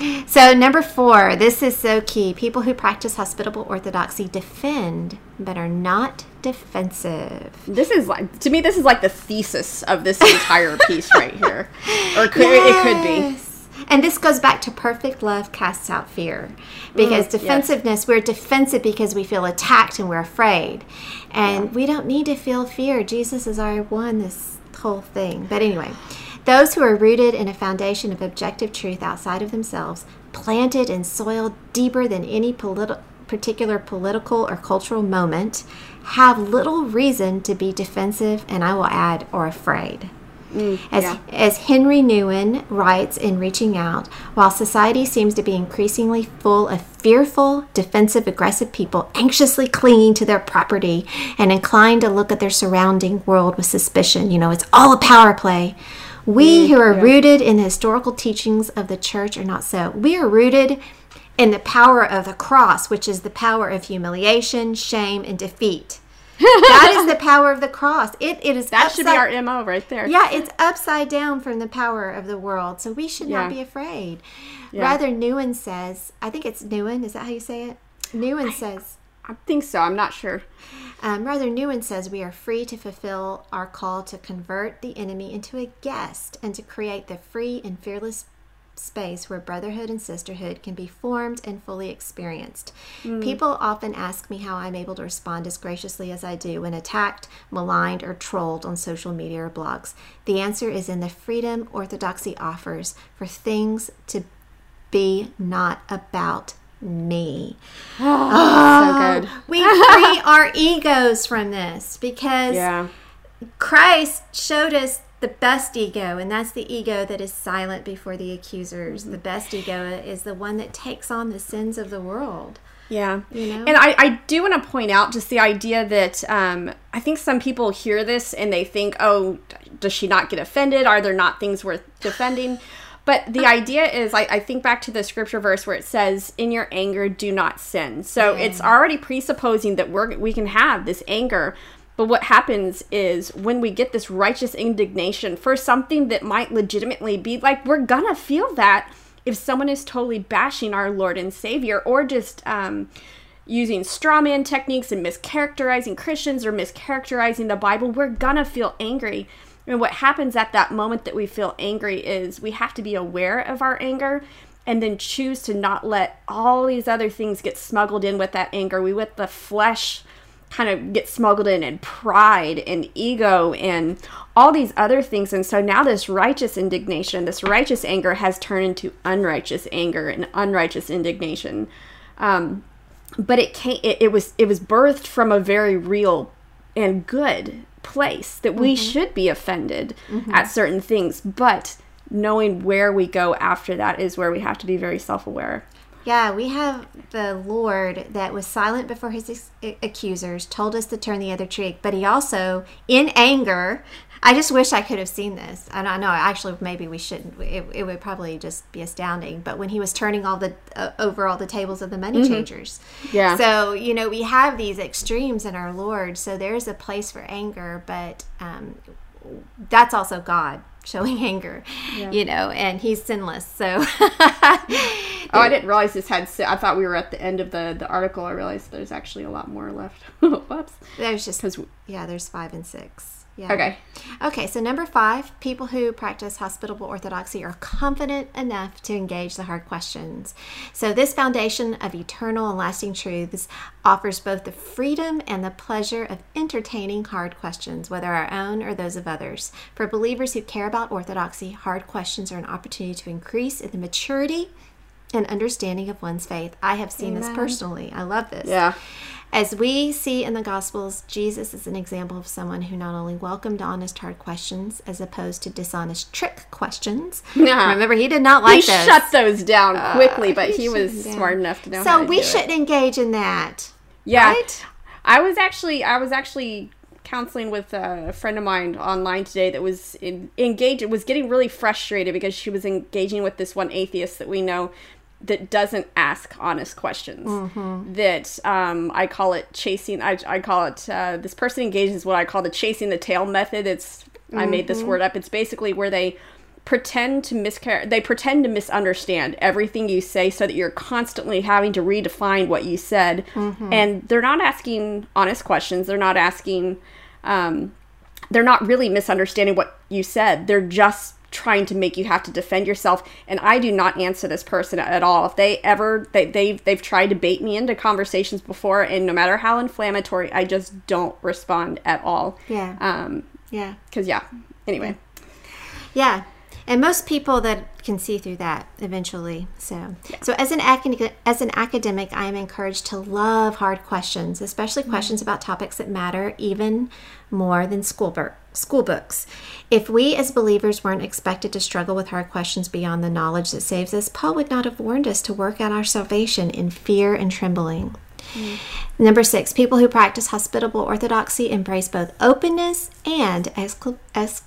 So number four, this is so key. People who practice hospitable orthodoxy defend but are not defensive.
This is like, to me, this is like the thesis of this entire piece right here. Or could,
yes.
it could be.
And this goes back to perfect love casts out fear. Because mm, defensiveness, yes. we're defensive because we feel attacked and we're afraid. And yeah. we don't need to feel fear. Jesus has already won this whole thing. But anyway, those who are rooted in a foundation of objective truth outside of themselves, planted in soil deeper than any politi- particular political or cultural moment, have little reason to be defensive, and I will add, or afraid. Mm, as, yeah. as Henry Nouwen writes in Reaching Out, while society seems to be increasingly full of fearful, defensive, aggressive people anxiously clinging to their property and inclined to look at their surrounding world with suspicion, you know, it's all a power play. We mm, who are yeah. rooted in the historical teachings of the church are not so. We are rooted in the power of the cross, which is the power of humiliation, shame, and defeat. That is the power of the cross. It it is
that
upside,
should be our M O right there.
Yeah, it's upside down from the power of the world. So we should yeah. not be afraid. Yeah. Rather, Nouwen says, I think it's Nouwen. Is that how you say it? Nouwen I, says.
I think so. I'm not sure.
Um, rather, Nouwen says we are free to fulfill our call to convert the enemy into a guest and to create the free and fearless space where brotherhood and sisterhood can be formed and fully experienced. Mm. People often ask me how I'm able to respond as graciously as I do when attacked, maligned, or trolled on social media or blogs. The answer is in the freedom Orthodoxy offers for things to be not about me.
Oh, oh, so good.
We free our egos from this because
yeah.
Christ showed us the best ego, and that's the ego that is silent before the accusers. Mm-hmm. The best ego is the one that takes on the sins of the world.
Yeah.
You know?
And I, I do want to point out just the idea that um, I think some people hear this and they think, oh, does she not get offended? Are there not things worth defending? But the idea is, I, I think back to the scripture verse where it says, in your anger, do not sin. So yeah. It's already presupposing that we're, we can have this anger. But what happens is when we get this righteous indignation for something that might legitimately be like, we're going to feel that if someone is totally bashing our Lord and Savior or just um, using straw man techniques and mischaracterizing Christians or mischaracterizing the Bible, we're going to feel angry. And what happens at that moment that we feel angry is we have to be aware of our anger and then choose to not let all these other things get smuggled in with that anger. We let the flesh kind of get smuggled in, and pride and ego and all these other things. And so now this righteous indignation, this righteous anger has turned into unrighteous anger and unrighteous indignation. Um, but it came, it, it was it was birthed from a very real and good place that we mm-hmm. should be offended mm-hmm. at certain things. But knowing where we go after that is where we have to be very self-aware.
Yeah, we have the Lord that was silent before his accusers, told us to turn the other cheek, but he also, in anger, I just wish I could have seen this. I don't know, actually, maybe we shouldn't. It, it would probably just be astounding. But when he was turning all the uh, over all the tables of the money mm-hmm. changers.
Yeah.
So, you know, we have these extremes in our Lord. So there's a place for anger, but um, that's also God showing anger, yeah. you know, and he's sinless. So,
oh, I didn't realize this had. I thought we were at the end of the, the article. I realized there's actually a lot more left. Whoops.
There's just because yeah, there's five and six. Yeah.
Okay.
Okay. So number five, people who practice hospitable orthodoxy are confident enough to engage the hard questions. So this foundation of eternal and lasting truths offers both the freedom and the pleasure of entertaining hard questions, whether our own or those of others. For believers who care about orthodoxy, hard questions are an opportunity to increase in the maturity and understanding of one's faith. I have seen Amen. This personally. I love this.
Yeah.
As we see in the Gospels, Jesus is an example of someone who not only welcomed honest, hard questions as opposed to dishonest trick questions. Yeah. Remember, he did not like
he
those.
He shut those down quickly, uh, but he,
he
was smart enough to know
so
how to
we
do
shouldn't
it.
engage in that.
Yeah.
Right?
I was actually, I was actually counseling with a friend of mine online today that was in, engaged, was getting really frustrated because she was engaging with this one atheist that we know that doesn't ask honest questions. Mm-hmm. That um, I call it chasing. I, I call it uh, this person engages what I call the chasing the tail method. It's mm-hmm. I made this word up. It's basically where they pretend to miscar- They pretend to misunderstand everything you say, so that you're constantly having to redefine what you said. Mm-hmm. And they're not asking honest questions. They're not asking. Um, they're not really misunderstanding what you said. They're just trying to make you have to defend yourself. And I do not answer this person at all. If they ever they, they've they've tried to bait me into conversations before, and no matter how inflammatory, I just don't respond at all.
Yeah.
Um
yeah.
Because yeah. Anyway.
Yeah. And most people that can see through that eventually. So, yeah. so as an academic, as an academic, I am encouraged to love hard questions, especially mm-hmm. questions about topics that matter even more than school book, school books. If we as believers weren't expected to struggle with hard questions beyond the knowledge that saves us, Paul would not have warned us to work out our salvation in fear and trembling. Mm-hmm. Number six, people who practice hospitable orthodoxy embrace both openness and exclu- exclusivity.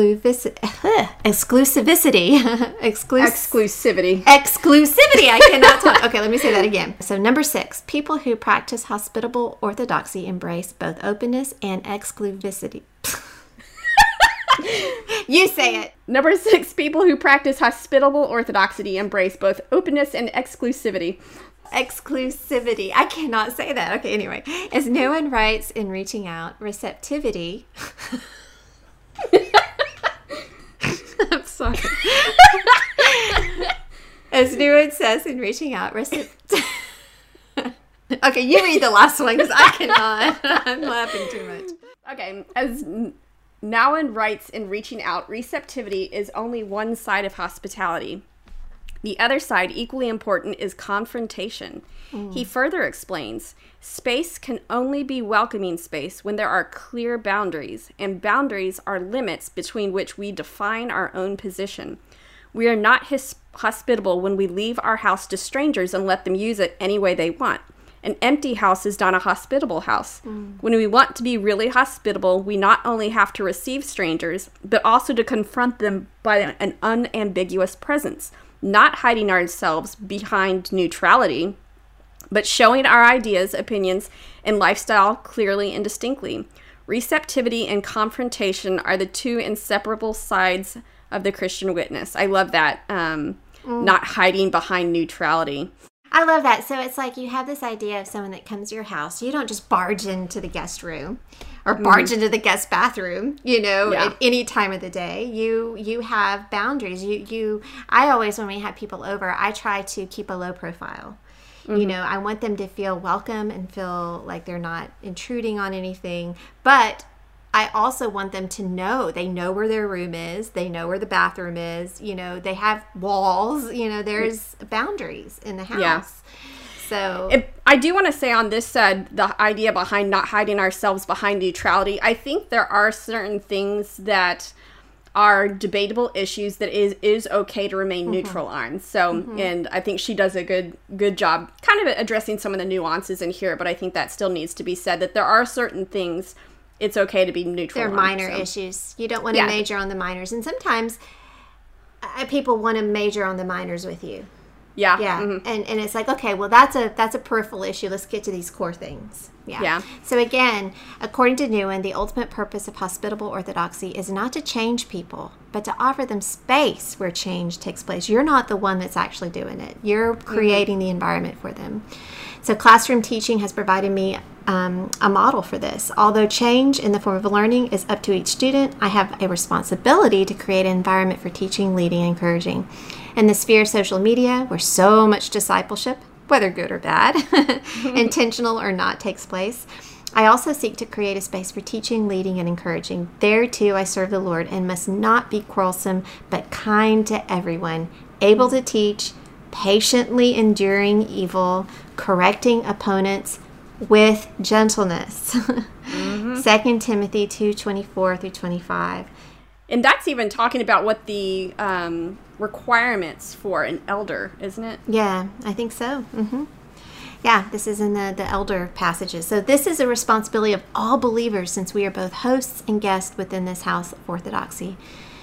Exclusivity. Exclus-
Exclusivity.
Exclusivity. I cannot talk. Okay, let me say that again. So number six, people who practice hospitable orthodoxy embrace both openness and exclusivity. You say it.
Number six, people who practice hospitable orthodoxy embrace both openness and exclusivity.
Exclusivity. I cannot say that. Okay, anyway. As no one writes in reaching out, receptivity... I'm sorry. As Nguyen says in Reaching Out, recip- okay, you read the last one because I cannot. I'm laughing too much.
Okay, as Nguyen writes in Reaching Out, receptivity is only one side of hospitality. The other side, equally important, is confrontation. Mm. He further explains, space can only be welcoming space when there are clear boundaries, and boundaries are limits between which we define our own position. We are not his- hospitable when we leave our house to strangers and let them use it any way they want. An empty house is not a hospitable house. Mm. When we want to be really hospitable, we not only have to receive strangers, but also to confront them by an unambiguous presence, not hiding ourselves behind neutrality, but showing our ideas, opinions, and lifestyle clearly and distinctly. Receptivity and confrontation are the two inseparable sides of the Christian witness. I love that. Um, mm. Not hiding behind neutrality.
I love that. So it's like you have this idea of someone that comes to your house. You don't just barge into the guest room or barge mm. into the guest bathroom, you know, yeah. at any time of the day. You you have boundaries. You you. I always, when we have people over, I try to keep a low profile. Mm-hmm. You know, I want them to feel welcome and feel like they're not intruding on anything. But I also want them to know they know where their room is. They know where the bathroom is. You know, they have walls. You know, there's boundaries in the house. Yeah. So
it, I do want to say on this side, the idea behind not hiding ourselves behind neutrality, I think there are certain things that are debatable issues that is is okay to remain mm-hmm. neutral on. So, mm-hmm. and I think she does a good good job kind of addressing some of the nuances in here, but I think that still needs to be said that there are certain things it's okay to be neutral
They're
on,
minor
so.
issues. You don't want to yeah. major on the minors. And sometimes uh, people want to major on the minors with you.
Yeah.
Yeah.
Mm-hmm.
And and it's like, okay, well, that's a that's a peripheral issue. Let's get to these core things. Yeah.
yeah.
So again, according to Nguyen, the ultimate purpose of hospitable orthodoxy is not to change people, but to offer them space where change takes place. You're not the one that's actually doing it. You're creating mm-hmm. the environment for them. So classroom teaching has provided me um, a model for this. Although change in the form of learning is up to each student, I have a responsibility to create an environment for teaching, leading, and encouraging. In the sphere of social media, where so much discipleship, whether good or bad, intentional or not, takes place, I also seek to create a space for teaching, leading, and encouraging. There, too, I serve the Lord and must not be quarrelsome, but kind to everyone, able to teach, patiently enduring evil, correcting opponents with gentleness. mm-hmm. Second Timothy two twenty-four through twenty-five.
And that's even talking about what the um, requirements for an elder, isn't it?
Yeah, I think so. Mm-hmm. Yeah, this is in the, the elder passages. So this is a responsibility of all believers, since we are both hosts and guests within this house of orthodoxy.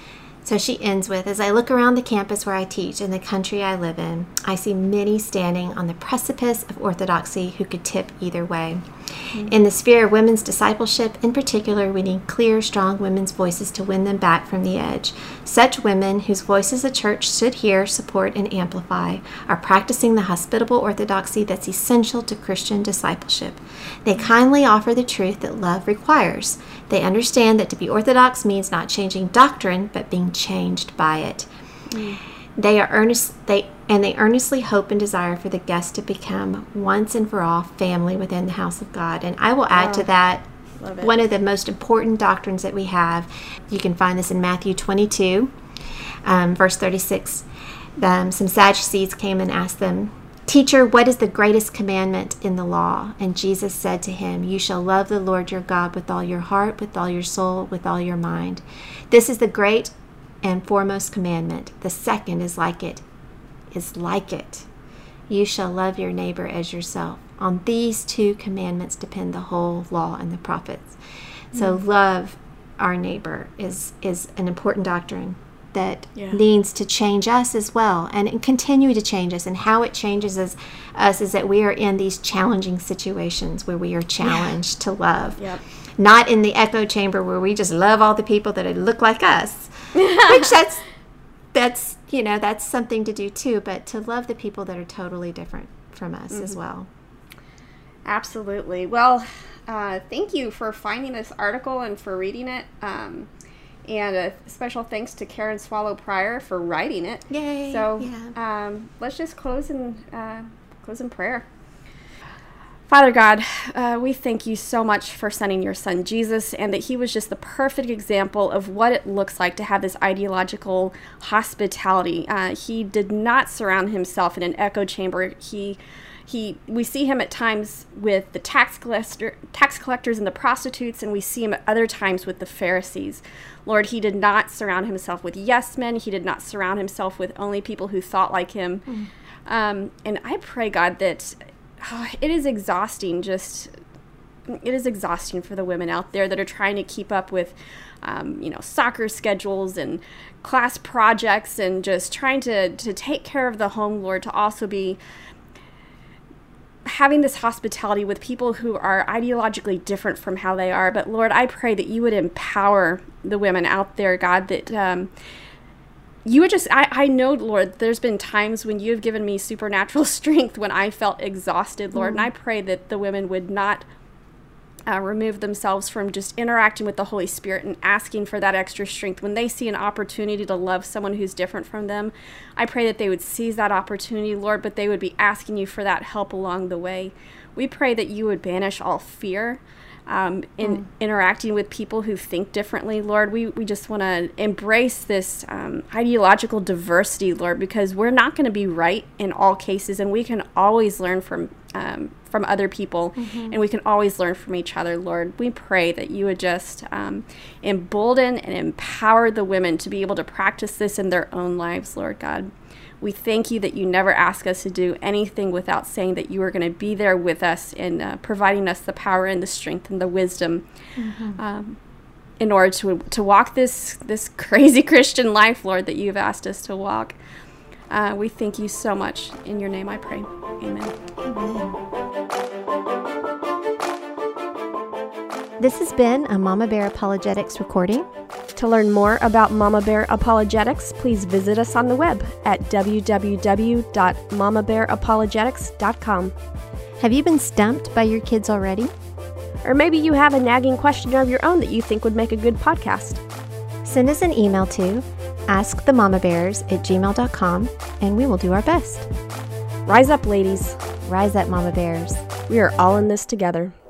So she ends with, as I look around the campus where I teach and the country I live in, I see many standing on the precipice of orthodoxy who could tip either way. Mm-hmm. In the sphere of women's discipleship, in particular, we need clear, strong women's voices to win them back from the edge. Such women, whose voices the church should hear, support, and amplify, are practicing the hospitable orthodoxy that's essential to Christian discipleship. They kindly offer the truth that love requires. They understand that to be orthodox means not changing doctrine, but being changed by it. Mm. They are earnest, they and they earnestly hope and desire for the guests to become once and for all family within the house of God. And I will add wow. to that one of the most important doctrines that we have. You can find this in Matthew twenty-two, um, verse thirty-six. Um, some Sadducees came and asked them, "Teacher, what is the greatest commandment in the law?" And Jesus said to him, "You shall love the Lord your God with all your heart, with all your soul, with all your mind. This is the great and foremost commandment. The second is like it, is like it. You shall love your neighbor as yourself. On these two commandments depend the whole law and the prophets." So mm. love our neighbor is, is an important doctrine that yeah. needs to change us as well, and continue to change us. And how it changes us, us is that we are in these challenging situations where we are challenged yeah. to love.
Yep.
Not in the echo chamber where we just love all the people that look like us, which that's, that's, you know, that's something to do too, but to love the people that are totally different from us mm-hmm. as well.
Absolutely. Well, uh, thank you for finding this article and for reading it. Um, And a special thanks to Karen Swallow Pryor for writing it.
Yay!
So
yeah.
um, let's just close in uh, close in prayer. Father God, uh, we thank you so much for sending your son Jesus, and that he was just the perfect example of what it looks like to have this ideological hospitality. Uh, he did not surround himself in an echo chamber. He He, we see him at times with the tax collector, tax collectors and the prostitutes, and we see him at other times with the Pharisees. Lord, he did not surround himself with yes men. He did not surround himself with only people who thought like him. Mm. Um, and I pray, God, that oh, it is exhausting. Just it is exhausting for the women out there that are trying to keep up with, um, you know, soccer schedules and class projects, and just trying to to take care of the home, Lord, to also be having this hospitality with people who are ideologically different from how they are. But Lord, I pray that you would empower the women out there, God, that um, you would just, I, I know, Lord, there's been times when you have given me supernatural strength when I felt exhausted, Lord, mm. and I pray that the women would not Uh, remove themselves from just interacting with the Holy Spirit and asking for that extra strength. When they see an opportunity to love someone who's different from them, I pray that they would seize that opportunity, Lord, but they would be asking you for that help along the way. We pray that you would banish all fear um, in mm. interacting with people who think differently, Lord. We, we just want to embrace this um, ideological diversity, Lord, because we're not going to be right in all cases, and we can always learn from um, from other people, mm-hmm. and we can always learn from each other, Lord. We pray that you would just um, embolden and empower the women to be able to practice this in their own lives, Lord God. We thank you that you never ask us to do anything without saying that you are going to be there with us and uh, providing us the power and the strength and the wisdom mm-hmm. um, in order to to walk this this crazy Christian life, Lord, that you've asked us to walk. Uh, we thank you so much. In your name I pray. Amen.
Amen. This has been a Mama Bear Apologetics recording.
To learn more about Mama Bear Apologetics, please visit us on the web at w w w dot mama bear apologetics dot com.
Have you been stumped by your kids already?
Or maybe you have a nagging question of your own that you think would make a good podcast.
Send us an email to ask the mama bears at gmail dot com, and we will do our best.
Rise up, ladies.
Rise up, Mama Bears.
We are all in this together.